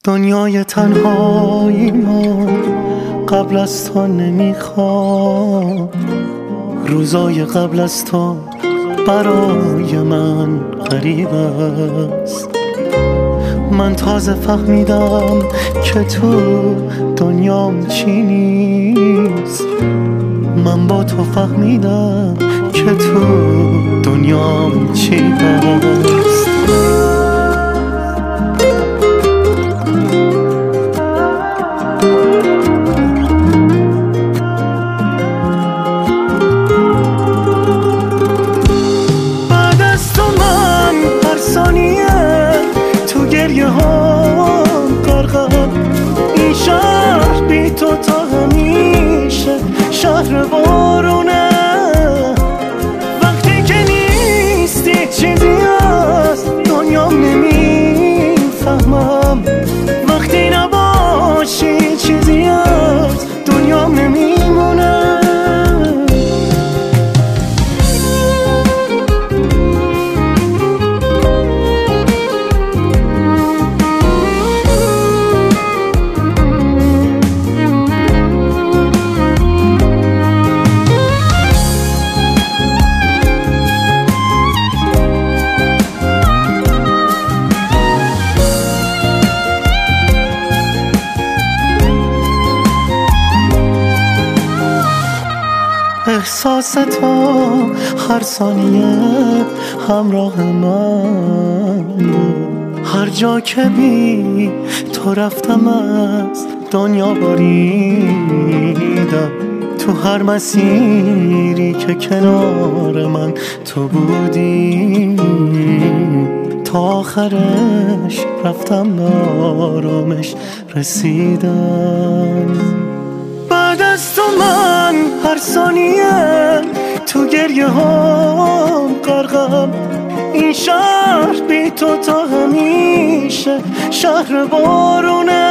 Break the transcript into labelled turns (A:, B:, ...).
A: دنیای تنهایی ما قبل از تو نمیخوام، روزای قبل از تو برای من غریب است. من تازه فهمیدم که تو دنیام چی نیست، من با تو فهمیدم که تو دنیام چی هست. بعد از تو من هر ثانیه تو گریه ها غرقم، این شهر بی تو تا همیشه شهر بارونه. وقتی که نیستی چیزی از دنیام نمیفهمم، وقتی نباشی چیزی از دنیام نمیمونه. احساس تو هر ثانیه همراه من بود، هر جا که بی تو رفتم از دنیا بریدم. تو هر مسیری که کنار من تو بودی، تا آخرش رفتم به آرامش رسیدم. بعد از تو من هر ثانیه تو گریه ها غرقم، این شهر بی تو تا همیشه شهر بارونه.